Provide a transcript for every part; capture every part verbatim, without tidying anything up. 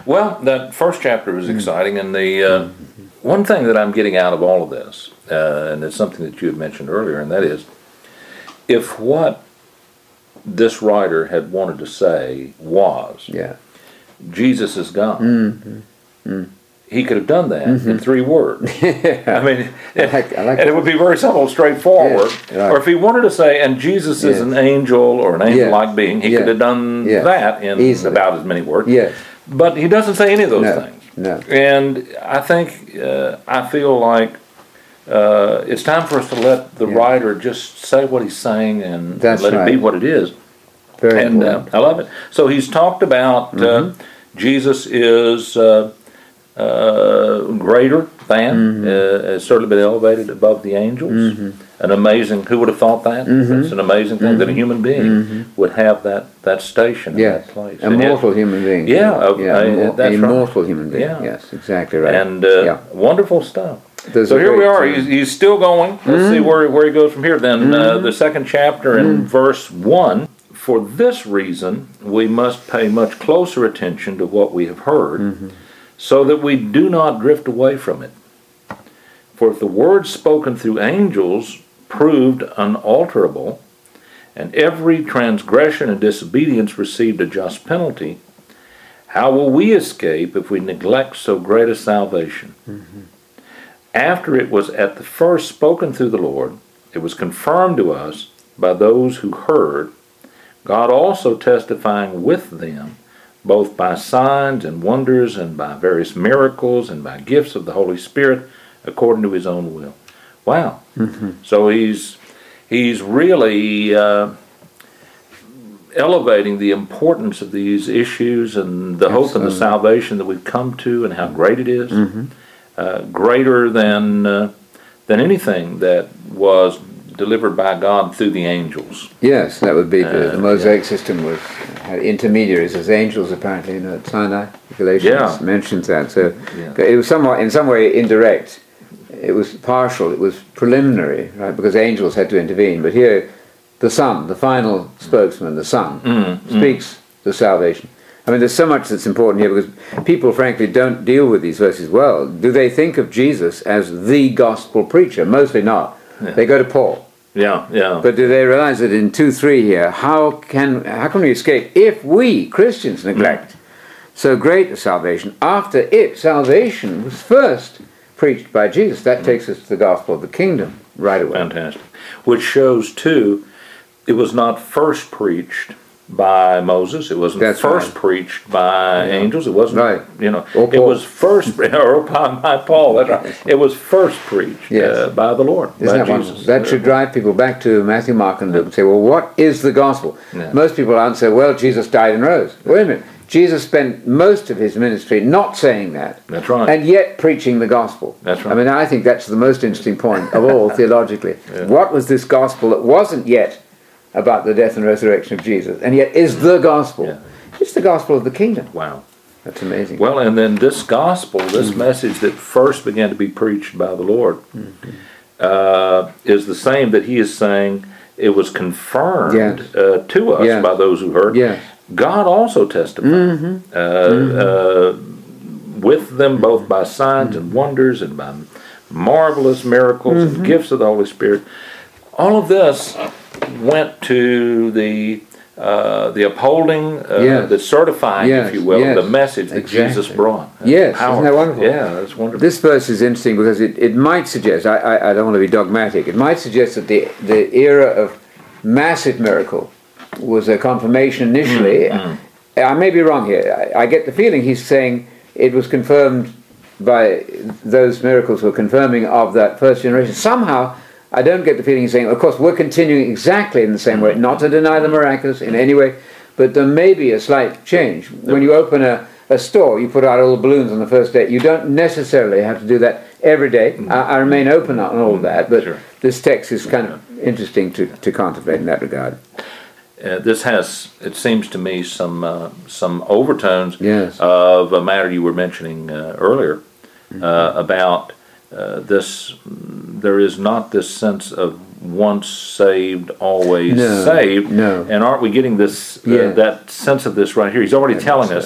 Well, that first chapter was exciting, and the uh, one thing that I'm getting out of all of this, uh, and it's something that you had mentioned earlier, and that is, if what this writer had wanted to say was, Yeah. Jesus is God, Mm-hmm. Mm. he could have done that Mm-hmm. in three words. Yeah. I mean, I like, I like and it would be very simple, straightforward. Yeah, right. Or if he wanted to say, and Jesus is Yes. an angel or an angel-like being, he Yeah. could have done Yeah. that in Easily. about as many words. Yes. But he doesn't say any of those No. things. No. And I think, uh, I feel like uh, it's time for us to let the Yeah. writer just say what he's saying and That's let it be right. what it is. Very And uh, important. I love it. So he's talked about uh, Jesus is uh, uh, greater than, uh, has certainly been elevated above the angels. An amazing, who would have thought that? It's an amazing thing that a human being would have that, that station in Yes. that place. A And yet- mortal human being. Yeah, uh, yeah. uh, a mor- that's a right. mortal human being. Yeah. Yes, exactly right. And uh, yeah. wonderful stuff. There's So a here we great, are. uh, He's, he's still going. Let's see where, where he goes from here. Then uh, the second chapter in verse one. For this reason, we must pay much closer attention to what we have heard, so that we do not drift away from it. For if the words spoken through angels proved unalterable, and every transgression and disobedience received a just penalty, how will we escape if we neglect so great a salvation? Mm-hmm. After it was at the first spoken through the Lord, it was confirmed to us by those who heard, God also testifying with them, both by signs and wonders and by various miracles and by gifts of the Holy Spirit, according to his own will. Wow. Mm-hmm. So he's he's really uh, elevating the importance of these issues and the hope and the salvation that we've come to and how great it is. Mm-hmm. Uh, greater than uh, than anything that was delivered by God through the angels. Yes, that would be the, the Uh, Mosaic yeah. system was had intermediaries as angels apparently. You know, at Sinai, Galatians Yeah. mentions that. So Yeah. it was somewhat, in some way, indirect. It was partial. It was preliminary, right? Because angels had to intervene. But here, the Son, the final spokesman, the Son, Mm, speaks the salvation. I mean, there's so much that's important here because people, frankly, don't deal with these verses well. Do they think of Jesus as the gospel preacher? Mostly not. Yeah. They go to Paul. Yeah, yeah. But do they realize that in two three here, how can how can we escape if we, Christians, neglect so great a salvation? After it, salvation was first preached by Jesus. That takes us to the gospel of the kingdom right away. Fantastic. Which shows, too, it was not first preached by Moses. It wasn't That's first right. preached by Yeah. angels. It wasn't, Right. you know, Or it Paul. was first, or by, by Paul, that's right. It was first preached Yes. uh, by the Lord, Isn't by that Jesus. wonderful? That should drive people back to Matthew, Mark, and Luke and say, well, what is the gospel? Yeah. Most people answer, well, Jesus died and rose. Wait a minute. Jesus spent most of his ministry not saying that. That's right. And yet preaching the gospel. That's right. I mean, I think that's the most interesting point of all theologically. Yeah. What was this gospel that wasn't yet about the death and resurrection of Jesus, and yet is the gospel? Yeah. It's the gospel of the kingdom. Wow. That's amazing. Well, and then this gospel, this Mm-hmm. message that first began to be preached by the Lord, Mm-hmm. uh, is the same that he is saying it was confirmed Yes. uh, to us Yes. by those who heard. Yes. God also testified Mm-hmm. uh, uh, with them both by signs and wonders and by marvelous miracles Mm-hmm. and gifts of the Holy Spirit. All of this went to the uh, the upholding, uh, Yes. the certifying, Yes, if you will, yes. the message that Exactly. Jesus brought. That's Yes, isn't powerful. that wonderful? Yeah, that's wonderful. This verse is interesting because it, it might suggest, I, I, I don't want to be dogmatic, it might suggest that the, the era of massive miracle was a confirmation initially. Mm, I may be wrong here. I, I get the feeling he's saying it was confirmed by those miracles were confirming of that first generation. Somehow, I don't get the feeling he's saying, of course, we're continuing exactly in the same way, not to deny the miraculous in any way, but there may be a slight change. When you open a, a store, you put out all the balloons on the first day. You don't necessarily have to do that every day. I, I remain open on all of that, but Sure. this text is kind of interesting to, to contemplate in that regard. Uh, this has, it seems to me, some uh, some overtones Yes. of a matter you were mentioning uh, earlier uh, about uh, this. There is not this sense of once saved, always No, saved. no. And aren't we getting this uh, Yeah. that sense of this right here? He's already Very telling much us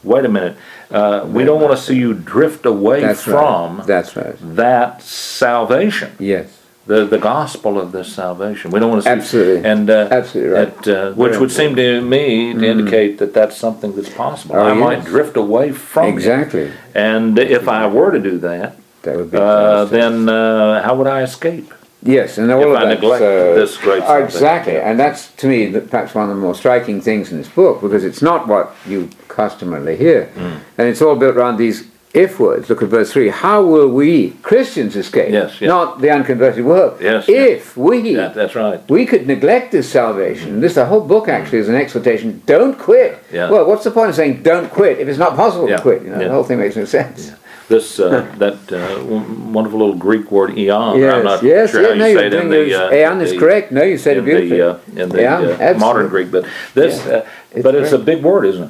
wait a minute, uh, we don't want to see you drift away That's from right. That's right. that salvation. Yes. The, the gospel of this salvation. We don't want to see Absolutely. and uh, Absolutely right. that, uh, which would seem to me to indicate that that's something that's possible. Oh, I yes. might drift away from Exactly. it. And if I were to do that, That would be uh, fantastic. then uh, how would I escape? Yes, and all if of I that. neglect uh, this great salvation. Exactly, and that's to me the- perhaps one of the more striking things in this book, because it's not what you customarily hear, Mm. and it's all built around these if words. Look at verse three. How will we Christians escape? Yes, yes. Not the unconverted world. Yes, If we Yeah, that's right. we could neglect this salvation. This the whole book actually is an exhortation. Don't quit. Yeah. Well, what's the point of saying don't quit if it's not possible Yeah, to quit? You know, yeah. the whole thing makes no sense. This uh, that uh, w- wonderful little Greek word eon. Yes, I'm not yes, sure yeah, how you no, say you're it in doing the, yours. uh, Aeon is the- correct. No, you said it in beautifully. the, uh, in the Aeon, uh, absolutely. modern Greek. But this, Yeah. uh, It's but it's a great. big word, isn't it?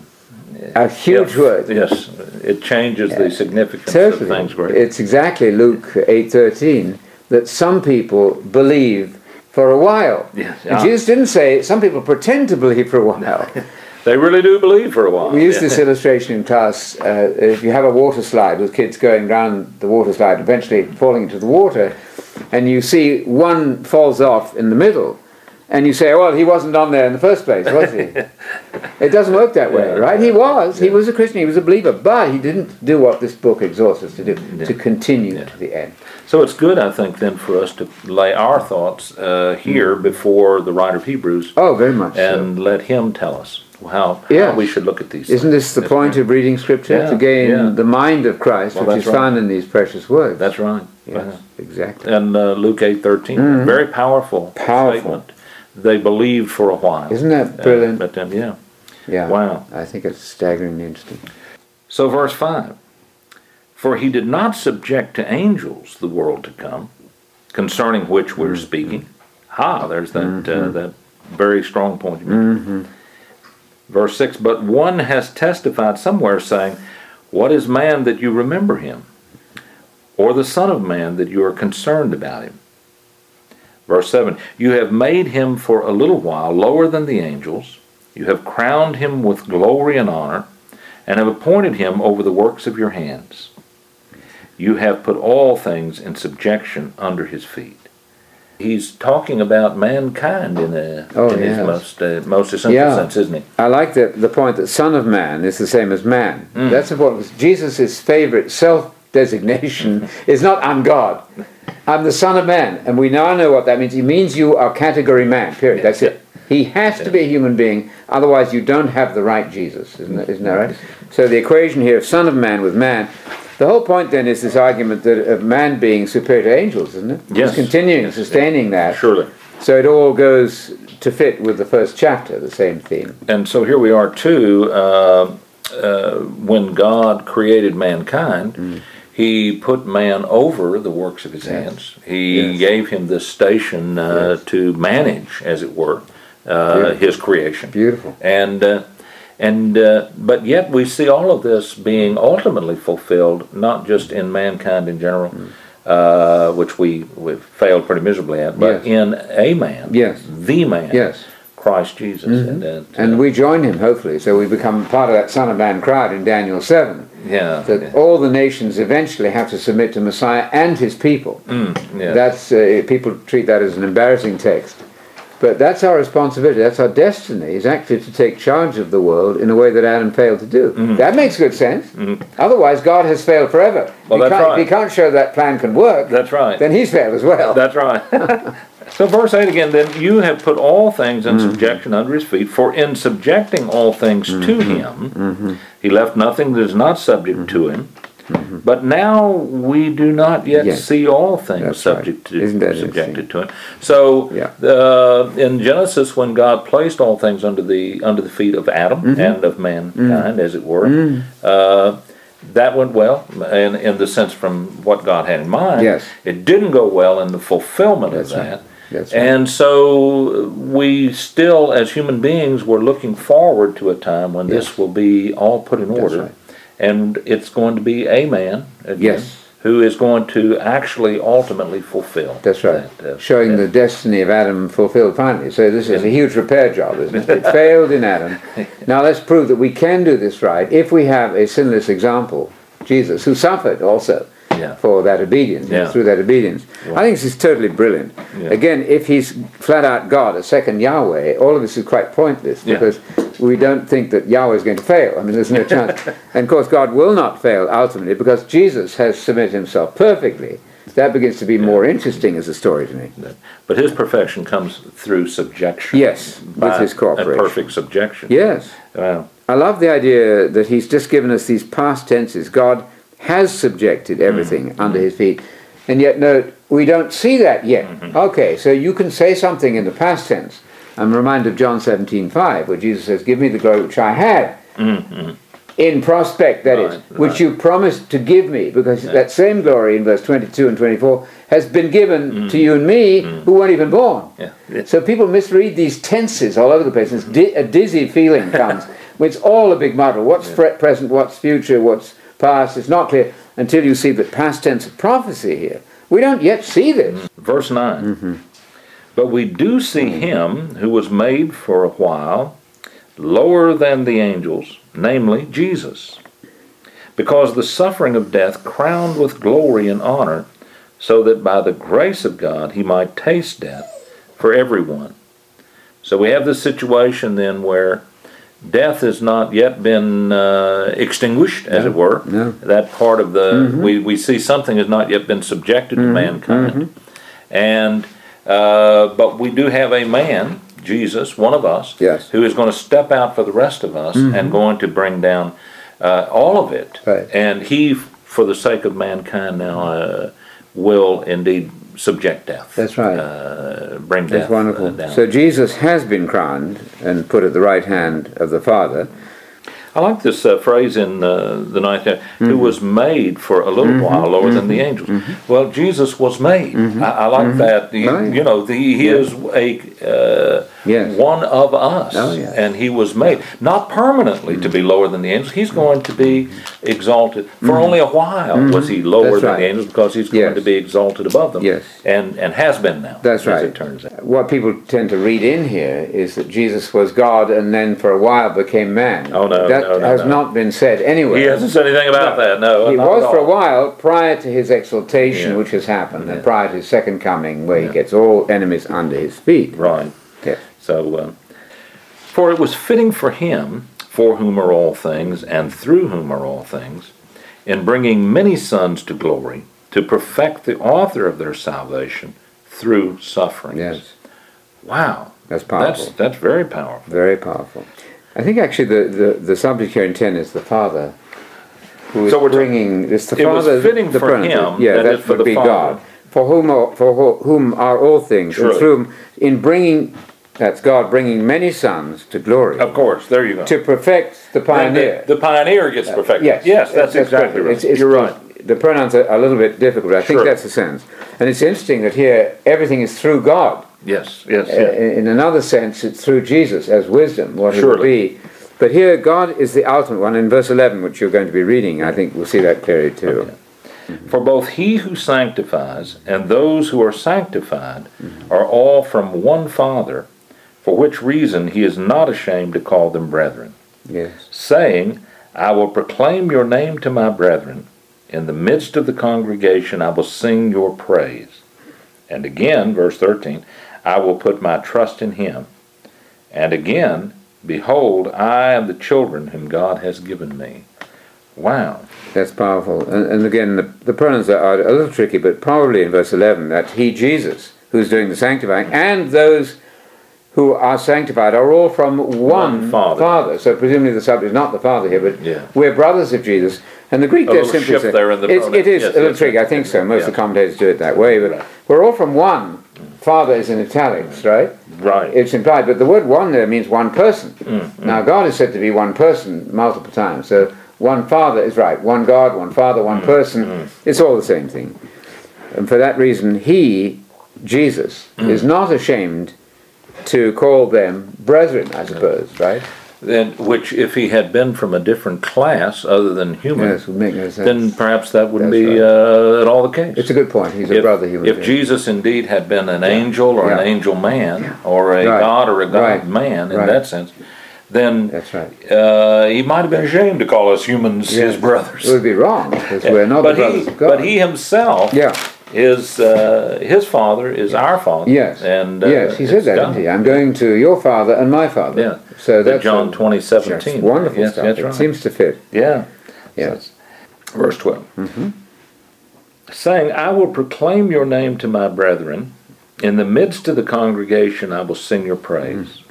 A huge Yes, word. Yes, it changes the significance Totally. of things greatly. It's exactly Luke eight thirteen that some people believe for a while. Yes, And yeah. Jesus didn't say some people pretend to believe for a while. They really do believe for a while. We use Yeah. this illustration in class. Uh, if you have a water slide with kids going down the water slide, eventually falling into the water, and you see one falls off in the middle, and you say, well, he wasn't on there in the first place, was he? It doesn't work that way, Yeah. right? He was. He was a Christian. He was a believer. But he didn't do what this book exhorts us to do, Yeah. to continue Yeah. to the end. So it's good, I think, then for us to lay our thoughts uh, here before the writer of Hebrews Oh, very much so. and let him tell us how, Yes. how we should look at these Isn't things. this the That's point right. of reading Scripture? Yeah, To gain yeah. the mind of Christ, Well, which that's is right. found in these precious words. That's right. Yes, Uh, exactly. And uh, Luke eight thirteen, very powerful, Powerful. statement. They believed for a while. Isn't that Uh, brilliant? but then, yeah. Yeah. Wow. I think it's staggeringly interesting. So verse five, for he did not subject to angels the world to come, concerning which we're speaking. Ha, there's that uh, that very strong point. you made. Mm-hmm. Verse six, but one has testified somewhere saying, what is man that you remember him? Or the son of man that you are concerned about him? Verse seven, you have made him for a little while lower than the angels. You have crowned him with glory and honor, and have appointed him over the works of your hands. You have put all things in subjection under his feet. He's talking about mankind in, a, Oh, in his yes. most, uh, most essential Yeah. sense, isn't he? I like the, the point that Son of Man is the same as man. Mm. That's important. Jesus' favorite self-designation is not I'm God. I'm the Son of Man. And we now know what that means. He means you are category man, period. That's it. He has to be a human being, otherwise you don't have the right Jesus. Isn't that, isn't that right? So the equation here of Son of Man with man, the whole point then is this argument that of man being superior to angels, isn't it? Yes. He's continuing, Yes. sustaining that. Surely. So it all goes to fit with the first chapter, the same theme. And so here we are too, uh, uh, when God created mankind, Mm. he put man over the works of his Yes. hands. He Yes. gave him this station uh, Yes. to manage, as it were, uh, Beautiful. his creation. Beautiful. And uh, and uh, but yet we see all of this being ultimately fulfilled, not just in mankind in general, Mm. uh, which we we've failed pretty miserably at, but Yes. in a man, Yes. the man, Yes. Christ Jesus, Mhm. and uh, And we join him, hopefully, so we become part of that Son of Man crowd in Daniel seven. yeah, That yeah. all the nations eventually have to submit to Messiah and his people. Mm, yeah. That's uh, people treat that as an embarrassing text. But that's our responsibility, that's our destiny, is actually to take charge of the world in a way that Adam failed to do. Mhm. That makes good sense. Mhm. Otherwise, God has failed forever. Well, If he that's can't- right. If he can't show that plan can work, That's right. then he's failed as well. That's right. So verse eight again, then you have put all things in Mhm. subjection under his feet, for in subjecting all things to Mm-hmm. him, he left nothing that is not subject to him. But now we do not yet Mm-hmm. Yes. see all things That's subject right. to Isn't that subjected to him. So Yeah. uh, in Genesis, when God placed all things under the under the feet of Adam Mhm. and of mankind, as it were, Mm. uh, that went well, in, in the sense from what God had in mind. Yes. It didn't go well in the fulfillment That's of right. that. That's right. And so we still, as human beings, we're looking forward to a time when Yes. this will be all put in That's order. right. And it's going to be a man, again, Yes. who is going to actually ultimately fulfill. That's right. That, uh, Showing that. the destiny of Adam fulfilled finally. So this is a huge repair job, isn't it? It failed in Adam. Now let's prove that we can do this right if we have a sinless example, Jesus, who suffered also Yeah. for that obedience, Yeah. through that obedience. I think this is totally brilliant. Yeah. Again, if he's flat out God, a second Yahweh, all of this is quite pointless Yeah. because we don't think that Yahweh is going to fail. I mean, there's no chance. And of course, God will not fail ultimately because Jesus has submitted himself perfectly. That begins to be more interesting as a story to me. But his perfection comes through subjection. Yes, with by his cooperation. A perfect subjection. Yes. Wow. I love the idea that he's just given us these past tenses. God has subjected everything mm-hmm. under his feet. And yet, no, we don't see that yet. Mm-hmm. Okay, so you can say something in the past tense. I'm reminded of John seventeen five, where Jesus says, give me the glory which I had. Mm-hmm. In prospect, that right, is, which right. you promised to give me, because yeah. that same glory in verse twenty-two and twenty-four has been given mm. to you and me mm. who weren't even born. Yeah. Yeah. So people misread these tenses all over the place, and di- a dizzy feeling comes. It's all a big muddle. What's yeah. pre- present, what's future, what's past? It's not clear until you see the past tense of prophecy here. We don't yet see this. Verse nine. Mm-hmm. But we do see him who was made for a while lower than the angels, namely Jesus, because the suffering of death crowned with glory and honor, so that by the grace of God he might taste death for everyone. So we have this situation then where death has not yet been uh, extinguished, as no, it were. No. That part of the, mm-hmm. we, we see something has not yet been subjected mm-hmm. to mankind. Mm-hmm. And, uh, but we do have a man, Jesus, one of us, yes. who is going to step out for the rest of us mm-hmm. and going to bring down uh, all of it. Right. And he, for the sake of mankind now, uh, will indeed subject death. That's right. Uh, bring That's death wonderful. uh, down. So Jesus has been crowned and put at the right hand of the Father. I like this uh, phrase in uh, the ninth chapter, mm-hmm. who was made for a little mm-hmm. while lower mm-hmm. than the angels. Mm-hmm. Well, Jesus was made. Mm-hmm. I, I like mm-hmm. that. He, oh, yeah. You know, the, he yeah. is a uh, yes. one of us, oh, yeah. and he was made. Not permanently mm-hmm. to be lower than the angels. He's going to be exalted. For mm-hmm. only a while mm-hmm. was he lower That's than right. the angels, because he's going yes. to be exalted above them. Yes. And, and has been now. That's as right. it turns out. What people tend to read in here is that Jesus was God and then for a while became man. Oh, no, that no, no, has no. not been said anywhere. He hasn't said anything about no. that, no. He not was at for a all. while prior to his exaltation, Yeah. which has happened, Yeah. and prior to his second coming, where Yeah. he gets all enemies under his feet. Right. Yes. So, uh, for it was fitting for him, for whom are all things, and through whom are all things, in bringing many sons to glory, to perfect the author of their salvation through sufferings. Yes. Wow. That's powerful. That's, that's very powerful. Very powerful. I think actually the, the, the subject here in ten is the Father, who is So we're ta- bringing it's the it was Father. fitting the for pronoun. him Yeah, that that is for would the be Father. God. For whom are, for who- whom are all things, and Truly. through whom, in bringing, that's God bringing many sons to glory, Of course, there you go. to perfect the pioneer. The, the pioneer gets perfected. Yes, yes, that's exactly right. It's, it's, You're right. The pronouns are a little bit difficult. I think Sure. that's the sense. And it's interesting that here everything is through God. Yes, yes, Uh, yes. in another sense, it's through Jesus as wisdom, what it will Surely. be. But here, God is the ultimate one. In verse eleven, which you're going to be reading, I think we'll see that clearly too. Okay. For both he who sanctifies and those who are sanctified are all from one Father, for which reason he is not ashamed to call them brethren, Yes. saying, I will proclaim your name to my brethren. In the midst of the congregation I will sing your praise. And again, verse thirteen, I will put my trust in him. And again, behold, I am the children whom God has given me. Wow. That's powerful. And, and again, the, the pronouns are, are a little tricky, but probably in verse eleven, that he, Jesus, who's doing the sanctifying, and those who are sanctified are all from one, One Father. Father. So presumably the subject is not the Father here, but Yeah. we're brothers of Jesus. And the Greek A there little simply shift says, there in the it's, pronoun. it is Yes, a little yes, tricky. yes. I think so. Most Yeah. of the commentators do it that way. But Right. we're all from one. Father is in italics, right? Right. It's implied, but the word one there means one person. Mm, Now, God is said to be one person multiple times. So one Father is right. One God, one Father, one Mm, person. It's all the same thing. And for that reason, he, Jesus, Mm. is not ashamed to call them brethren, I suppose, right? then, which if he had been from a different class other than human, Yes, would make no sense. then perhaps that wouldn't That's be right. uh, at all the case. It's a good point. He's a if, brother human if being. Jesus indeed had been an angel or Yeah. an angel man or a Right. God or a God Right. man in Right. that sense, then That's right. uh, he might have been ashamed to call us humans Yes. his brothers. It would be wrong because we're not but the brothers he, of God. but he himself yeah. is uh, his father is our father. Yes. and uh, yes, he said it's that, God. didn't he? I'm going to your father and my father. Yeah. So The that's John a- twenty seventeen. That's wonderful Yes, stuff. that's it right. seems to fit. Yeah. Yes. Verse twelve. Mm-hmm. Saying, I will proclaim your name to my brethren. In the midst of the congregation I will sing your praise. Mm.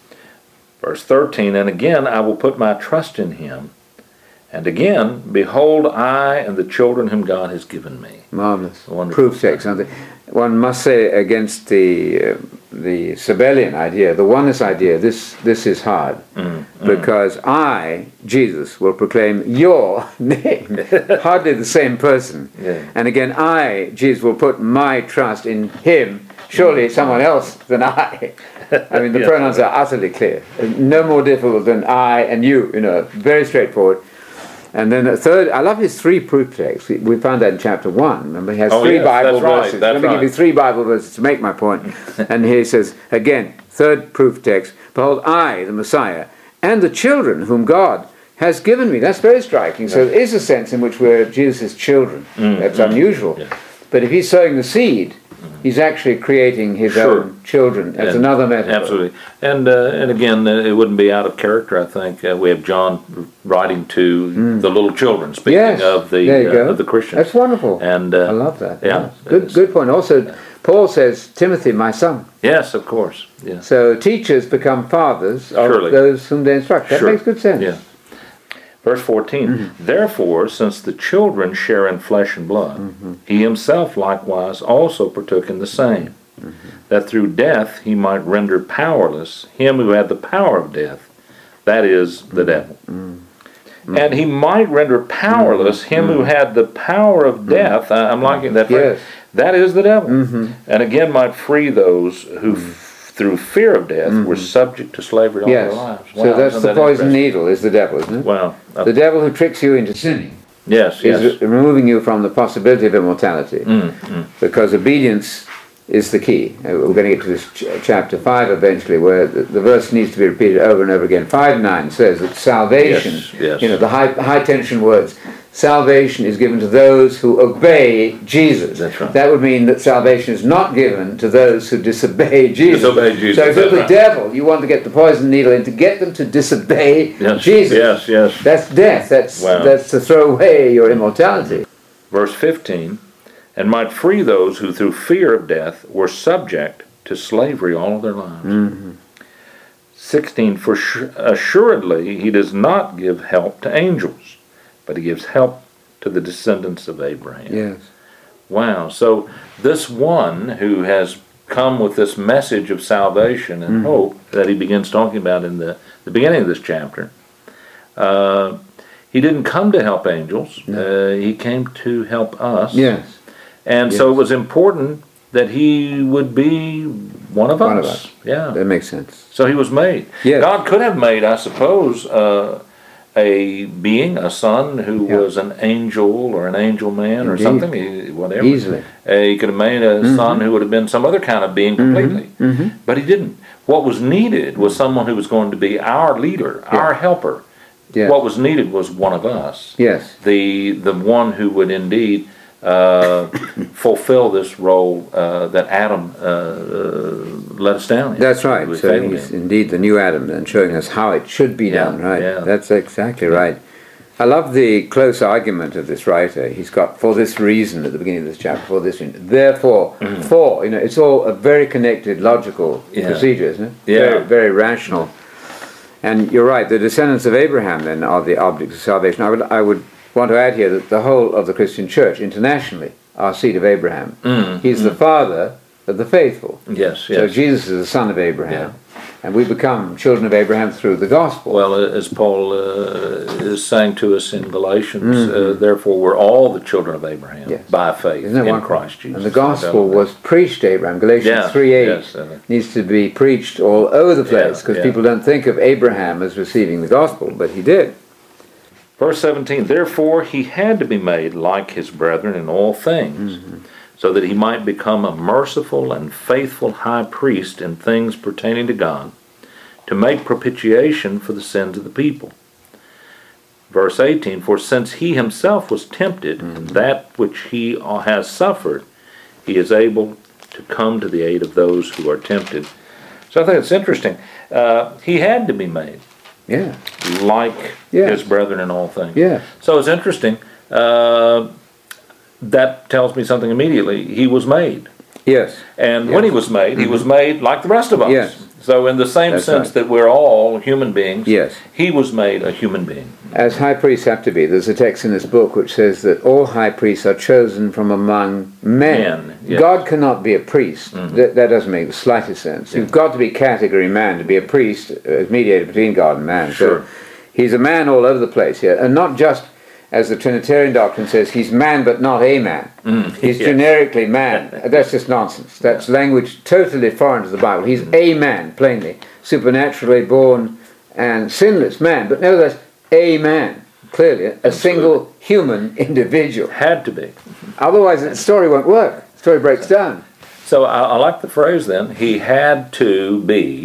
Verse thirteen, and again I will put my trust in him. And again, behold, I and the children whom God has given me. Marvelous. Wonderful. Proof text. Aren't they? One must say against the uh, the Sabellian idea, the oneness idea, this this is hard. Mm, mm. Because I, Jesus, will proclaim your name. Hardly the same person. Yeah. And again, I, Jesus, will put my trust in him. Surely it's someone else than I. I mean, the Yeah. pronouns are utterly clear. No more difficult than I and you, you know, very straightforward. And then the third, I love his three proof texts. We- We found that in chapter one. Remember, he has Oh, three yes, Bible that's right, verses. that's Let me give right. you three Bible verses to make my point. And here he says, again, third proof text, behold, I, the Messiah, and the children whom God has given me. That's very striking. So there is a sense in which we're Jesus' children. Mm, That's mm, unusual. yeah. But if he's sowing the seed, he's actually creating his Sure. own children. That's And- another metaphor. Absolutely. And uh, and again, uh, it wouldn't be out of character, I think. Uh, we have John writing to the little children, speaking Yes, of the there you uh, go. of the Christians. That's wonderful. And uh, I love that. Yeah. Yes. Good, good point. Also, Paul says, Timothy, my son. Yes, of course. Yes. So teachers become fathers of Surely. those whom they instruct. That Sure. makes good sense. Yeah. Verse fourteen, Mm-hmm. therefore, since the children share in flesh and blood, Mm-hmm. he himself likewise also partook in the same, Mm-hmm. that through death he might render powerless him who had the power of death, that is, the Mm-hmm. devil. And he might render powerless him who had the power of death. I- I'm liking that phrase. Mm-hmm. Yes. That is the devil. Mm-hmm. And again might free those who, f- through fear of death, were subject to slavery all Yes. their lives. So Wow, that's isn't the that poison interesting? needle, is the devil, isn't it? Wow. Uh, The devil who tricks you into sinning yes, yes. is re- removing you from the possibility of immortality. Mm, mm. Because obedience is the key. Uh, We're going to get to this ch- chapter five eventually, where the, the verse needs to be repeated over and over again. five nine says that salvation, Yes, yes. you know, the high, high tension words, salvation is given to those who obey Jesus. That's right. That would mean that salvation is not given to those who disobey Jesus. Disobey Jesus, So if you're that's the right. devil, you want to get the poison needle in to get them to disobey Yes, Jesus. yes, yes. That's death. That's, Wow. that's to throw away your immortality. Verse fifteen, and might free those who through fear of death were subject to slavery all of their lives. Mm-hmm. sixteen, for su- assuredly he does not give help to angels, but he gives help to the descendants of Abraham. Yes. Wow. So this one who has come with this message of salvation and Mm-hmm. hope that he begins talking about in the, the beginning of this chapter, uh, he didn't come to help angels. Uh, he came to help us. Yes. And so Yes. it was important that he would be one of One of us. us. Yeah. That makes sense. So he was made. Yes. God could have made, I suppose, uh, a being, a son who Yeah. was an angel or an angel man or Indeed. something, he- whatever. Easily. Uh, he could have made a son who would have been some other kind of being completely. Mm-hmm. But he didn't. What was needed was someone who was going to be our leader, Yeah. our helper. Yes. What was needed was one of us. Yes. The the one who would indeed uh, fulfill this role uh, that Adam uh, uh, let us down in. That's right. We So failed he's in. indeed the new Adam, and showing us how it should be Yeah, done. Right. yeah. That's exactly right. I love the close argument of this writer. He's got for this reason at the beginning of this chapter. For this reason, therefore, for you know, it's all a very connected, logical Yeah. procedure, isn't it? Yeah. Very, very rational. And you're right. The descendants of Abraham then are the object of salvation. I would, I would want to add here that the whole of the Christian Church internationally are seed of Abraham. Mm, He's the father of the faithful. Yes, So yes. Jesus is the son of Abraham. And we become children of Abraham through the gospel. Well, as Paul uh, is saying to us in Galatians, Mm-hmm. uh, therefore we're all the children of Abraham Yes. by faith Isn't that in wonderful? Christ Jesus. And the gospel was preached to Abraham. Galatians Yeah, three eight yes, uh, needs to be preached all over the place, Yeah, because yeah. people don't think of Abraham as receiving the gospel, but he did. Verse seventeen, therefore he had to be made like his brethren in all things, Mm-hmm. so that he might become a merciful and faithful high priest in things pertaining to God, to make propitiation for the sins of the people. Verse eighteen, for since he himself was tempted Mm-hmm. in that which he has suffered, he is able to come to the aid of those who are tempted. So I think it's interesting. Uh, he had to be made Yeah. like Yeah. his brethren in all things. Yeah. So it's interesting. Uh, that tells me something immediately. He was made. Yes. And Yeah. when he was made, he was made like the rest of us. Yes. So in the same That's sense right. that we're all human beings, Yes. he was made a human being. As high priests have to be. There's a text in this book which says that all high priests are chosen from among men. Men, yes. God cannot be a priest. That, that doesn't make the slightest sense. You've got to be category man to be a priest, as mediator between God and man. Sure. So he's a man all over the place here. And not just, as the Trinitarian doctrine says, he's man but not a man. He's yes. generically man. That's just nonsense. That's language totally foreign to the Bible. He's a man, plainly, supernaturally born and sinless man, but nevertheless a man, clearly, a single human individual. Had to be. Otherwise the story won't work. The story breaks down. So I, I like the phrase then. He had to be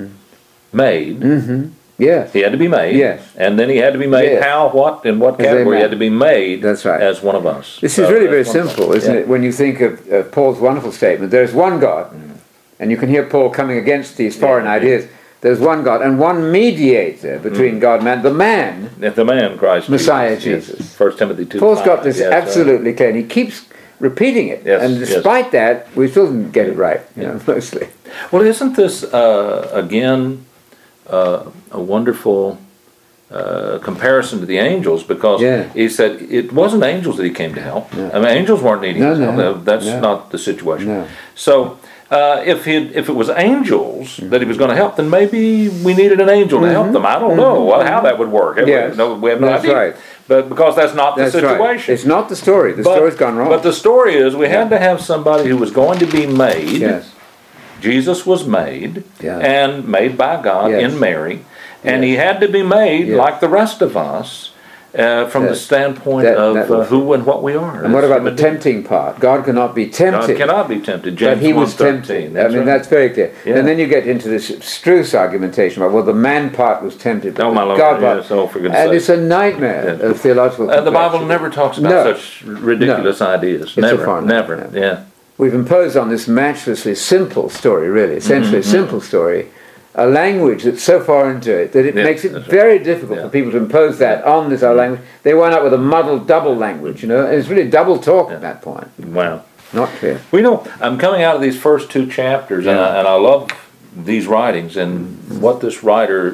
made. Mm-hmm. Yes, He had to be made. Yes. And then he had to be made Yes. how, what, in what As a category? He man. had to be made That's right. as one of us. this So is really very that's wonderful. simple, isn't Yeah. it? When you think of uh, Paul's wonderful statement, there's one God, and you can hear Paul coming against these foreign Yeah. ideas. There's one God and one mediator between God and man, the man. If the man, Christ Messiah Jesus. Jesus. Yes. First Timothy two. Paul's got this Yes, uh, absolutely clear, and he keeps repeating it. Yes, and yes. despite that, we still didn't get it right, you know, mostly. Well, isn't this, uh, again, uh, a wonderful uh, comparison to the angels? Because Yeah. he said it wasn't angels that he came to help. No. I mean, angels weren't needing No, his no, help. That's no. not the situation. No. So, uh, if he if it was angels that he was going to help, then maybe we needed an angel to help them. I don't know well, how that would work. Yes. We, no, we have no That's idea. right. But because that's not That's the right. situation. It's not the story. The But- story's gone wrong. But the story is we had to have somebody who was going to be made. yes. Jesus was made Yeah. and made by God Yes. in Mary, and Yes. he had to be made Yes. like the rest of us uh, from the Yes. standpoint That- of that uh, was- who and what we are. And what as about the human beings. tempting part? God cannot be God tempted. cannot be tempted. James But he was one thirteen. tempted. I mean, that's very clear. Yeah. And then you get into this abstruse argumentation about, well, the man part was tempted. but Oh, my the Lord, God part. yes, oh, for goodness And sake. it's a nightmare Yeah. of theological Uh, the Bible complexity. never talks about No. such ridiculous ideas. a Never, foreign never. language, Yeah. We've imposed on this matchlessly simple story, really, essentially Mm-hmm. a simple story, a language that's so foreign into it that it Yeah, makes it that's right. very difficult Yeah. for people to impose that on this other language. They wind up with a muddled double language, you know, and it's really double talk at that point. Wow. Not clear. We know I'm coming out of these first two chapters, and, Yeah. I, and I love these writings, and what this writer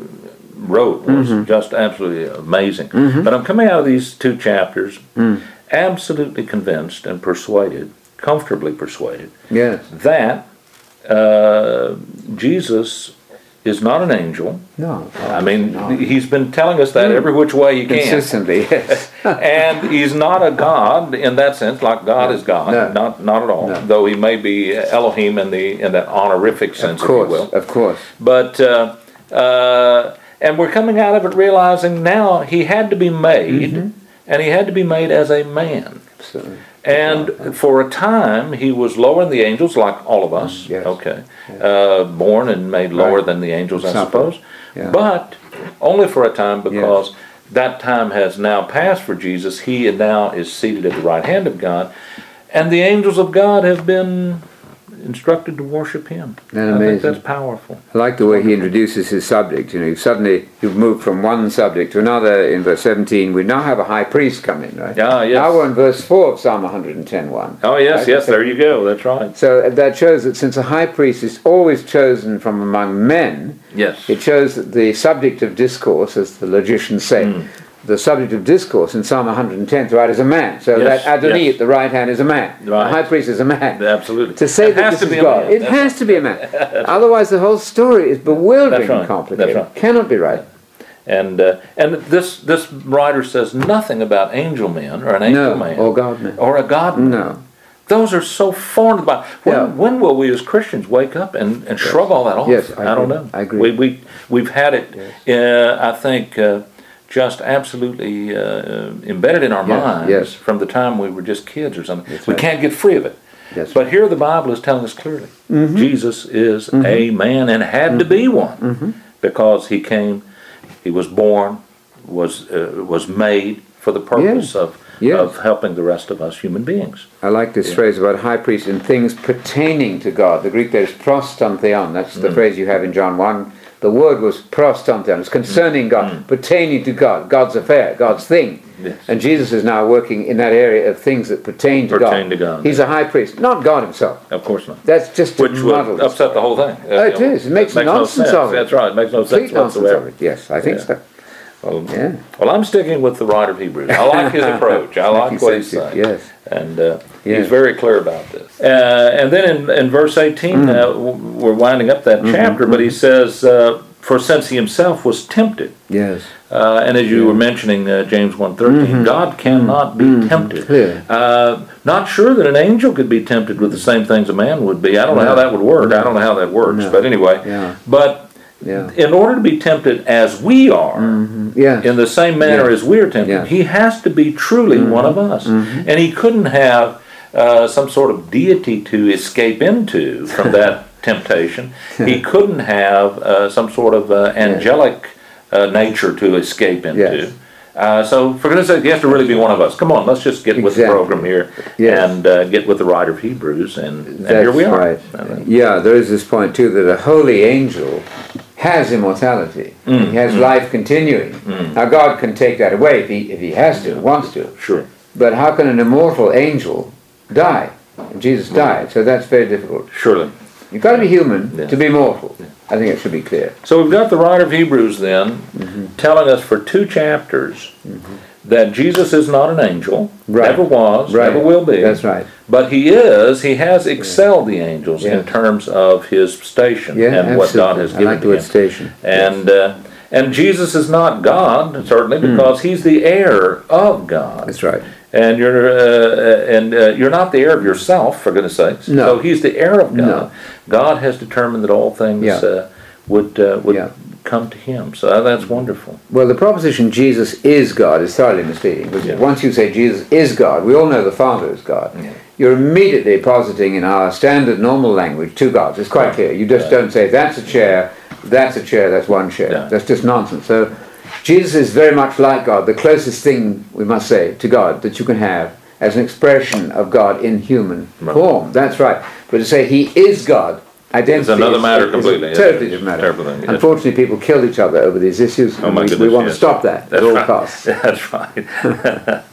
wrote was Mm-hmm. just absolutely amazing. But I'm coming out of these two chapters Mm. absolutely convinced and persuaded, comfortably persuaded, Yes. that uh, Jesus is not an angel. No. I mean, no. he's been telling us that every which way you can. Consistently, yes. And he's not a God in that sense, like God is God, No. not not at all. No. Though he may be Elohim in the in that honorific sense, Of course, if you will. of course. But uh, uh, and we're coming out of it realizing now he had to be made, Mm-hmm. and he had to be made as a man. Absolutely. And for a time, he was lower than the angels, like all of us. Yes. Okay, uh, born and made lower Right. than the angels, I Something. suppose. Yeah. But only for a time, because that time has now passed for Jesus. He now is seated at the right hand of God, and the angels of God have been instructed to worship Him. Isn't that I think amazing? that's powerful. I like the way he introduces his subject. You know, suddenly you've moved from one subject to another. In verse seventeen, we now have a high priest come in, right? Ah, yes. Now we're in verse four of Psalm one ten one. Oh yes, Right? yes. There you go. That's right. So that shows that since a high priest is always chosen from among men, Yes. it shows that the subject of discourse, as the logicians say, Mm. the subject of discourse in Psalm one hundred ten throughout is a man. So Yes, that Adonai yes. at the right hand is a man. Right. The high priest is a man. Absolutely. To say It that has this to is be a God, man. it That's has to be a man. Otherwise, the whole story is bewildering That's right. and complicated. That's right. Cannot be right. And uh, and this this writer says nothing about angel men or an angel No, man or God man. or a God man. No. Those are so foreign to the Bible. When, Yeah. when will we as Christians wake up and, and shrug all that off? Yes, I don't agree. know. I agree. We, we, we've had it, uh, I think, uh, just absolutely uh, embedded in our Yes, minds yes. from the time we were just kids or something. That's we right. can't get free of it. That's But here the Bible is telling us clearly Jesus is a man and had to be one because he came, he was born, was uh, was made for the purpose Yes. of Yes. of helping the rest of us human beings. I like this phrase about high priest in things pertaining to God. The Greek there is prostantheon. That's the phrase you have in John one. The word was prostantheon. It's concerning God, pertaining to God, God's affair, God's thing. Yes. And Jesus is now working in that area of things that pertain to Pertain God. to God. He's a high priest, not God himself. Of course not. That's just to Which muddle would the upset story. the whole thing. Oh, it is. It makes no nonsense sense. of it. That's right. It makes no Complete sense nonsense whatsoever. of it. Yes, I think Yeah. so. Well, Yeah. well, I'm sticking with the writer of Hebrews. I like his approach. I like He what he's says it, saying. yes. And uh, Yeah. he's very clear about this. Uh, and then in, in verse eighteen, Mm. uh, w- we're winding up that Mm-hmm, chapter, but he says, uh, for since he himself was tempted, Yes. uh, and as you were mentioning, uh, James one thirteen, God cannot be tempted. Clear. Uh, not sure that an angel could be tempted with the same things a man would be. I don't know how No. that would work. I don't know how that works. No. But anyway, Yeah. but Yeah. in order to be tempted as we are, Yeah. in the same manner Yes. as we're tempted, Yes. he has to be truly one of us. And he couldn't have uh, some sort of deity to escape into from that temptation. He couldn't have uh, some sort of uh, angelic uh, nature to escape into. Yes. Uh, so, for goodness sake, he has to really be one of us. Come on, let's just get with the Exactly. program here Yes. and uh, get with the writer of Hebrews, and, and That's here we are. right. Uh, Yeah, there is this point too that a holy angel has immortality. Mm. He has life continuing. Now God can take that away if he if he has to, wants to. Sure. But how can an immortal angel die? And Jesus died, so that's very difficult. Surely. You've got to be human Yeah. to be mortal. I think it should be clear. So we've got the writer of Hebrews then telling us for two chapters that Jesus is not an angel, Right. never was, Right. never will be. That's right. But he is, he has excelled the angels Yeah. in terms of his station Yeah, and what God has absolutely. I given like the to word him. station. And uh, and Jesus is not God, certainly, because he's the heir of God. That's right. And you're uh, and uh, you're not the heir of yourself, for goodness sakes. No. So he's the heir of God. No. God has determined that all things Yeah. uh, would uh, would Yeah. come to him. So that's wonderful. Well, the proposition Jesus is God is thoroughly misleading. Because Yeah. once you say Jesus is God, we all know the Father is God. Yeah. You're immediately positing in our standard normal language two gods. It's quite Right. clear. You just Right. don't say that's a chair, that's a chair, that's one chair. Yeah. That's just nonsense. So Jesus is very much like God, the closest thing, we must say, to God that you can have as an expression of God in human Right. form. That's right. But to say he is God, identity It's another is- matter is completely. a totally It's different matter. terrible thing, yes. Unfortunately, people kill each other over these issues. Oh and my we, goodness, we want yes. to stop that That's at all right. costs. That's right.